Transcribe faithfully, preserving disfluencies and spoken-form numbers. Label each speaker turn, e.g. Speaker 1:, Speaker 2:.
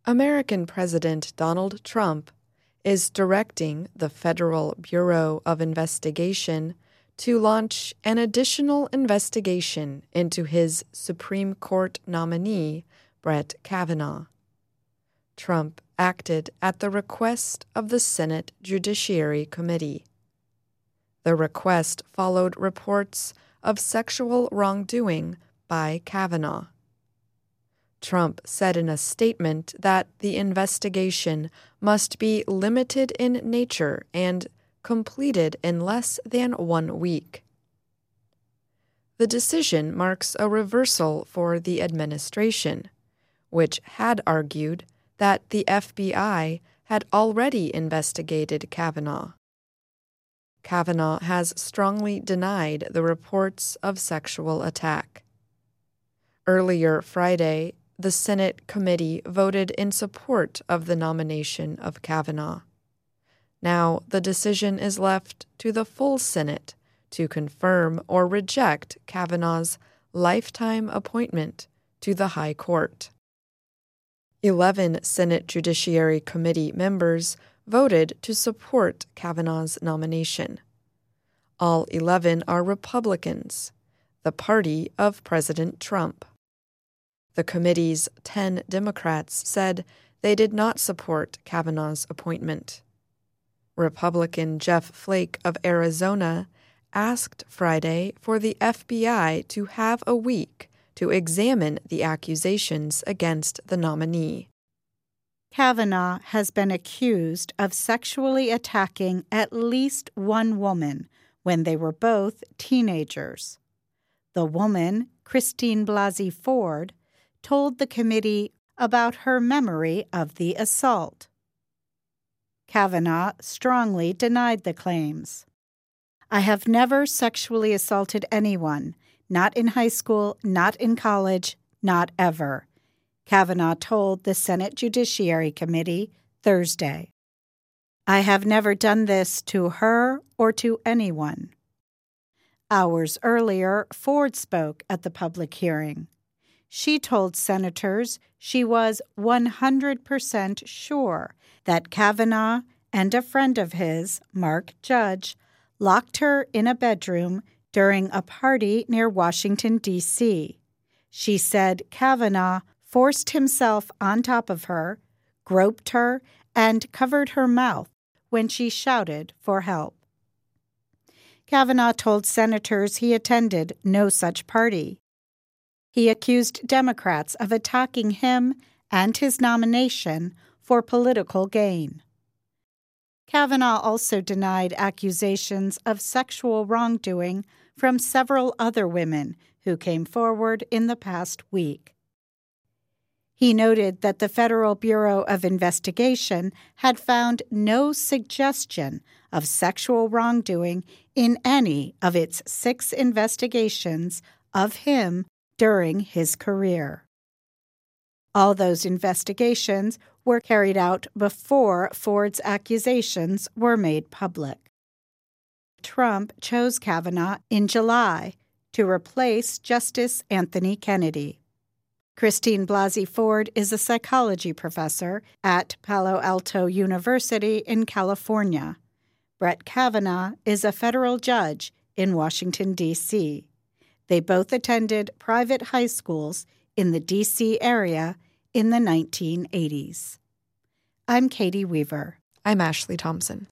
Speaker 1: American President Donald Trump is directing the Federal Bureau of Investigation to launch an additional investigation into his Supreme Court nominee, Brett Kavanaugh. Trump acted at the request of the Senate Judiciary Committee. The request followed reports of sexual wrongdoing by Kavanaugh. Trump said in a statement that the investigation must be limited in nature and completed in less than one week. The decision marks a reversal for the administration, which had argued that the F B I had already investigated Kavanaugh. Kavanaugh has strongly denied the reports of sexual attack. Earlier Friday, the Senate committee voted in support of the nomination of Kavanaugh. Now the decision is left to the full Senate to confirm or reject Kavanaugh's lifetime appointment to the High Court. Eleven Senate Judiciary Committee members voted to support Kavanaugh's nomination. All eleven are Republicans, the party of President Trump. The committee's ten Democrats said they did not support Kavanaugh's appointment. Republican Jeff Flake of Arizona asked Friday for the F B I to have a week to examine the accusations against the nominee.
Speaker 2: Kavanaugh has been accused of sexually attacking at least one woman when they were both teenagers. The woman, Christine Blasey Ford, told the committee about her memory of the assault. Kavanaugh strongly denied the claims. "I have never sexually assaulted anyone, not in high school, not in college, not ever," Kavanaugh told the Senate Judiciary Committee Thursday. "I have never done this to her or to anyone." Hours earlier, Ford spoke at the public hearing. She told senators she was one hundred percent sure that Kavanaugh and a friend of his, Mark Judge, locked her in a bedroom during a party near Washington, D C She said Kavanaugh forced himself on top of her, groped her, and covered her mouth when she shouted for help. Kavanaugh told senators he attended no such party. He accused Democrats of attacking him and his nomination for political gain. Kavanaugh also denied accusations of sexual wrongdoing from several other women who came forward in the past week. He noted that the Federal Bureau of Investigation had found no suggestion of sexual wrongdoing in any of its six investigations of him during his career. All those investigations were carried out before Ford's accusations were made public. Trump chose Kavanaugh in July to replace Justice Anthony Kennedy. Christine Blasey Ford is a psychology professor at Palo Alto University in California. Brett Kavanaugh is a federal judge in Washington, D C They both attended private high schools in the D C area in the nineteen eighties. I'm Katie Weaver.
Speaker 1: I'm Ashley Thompson.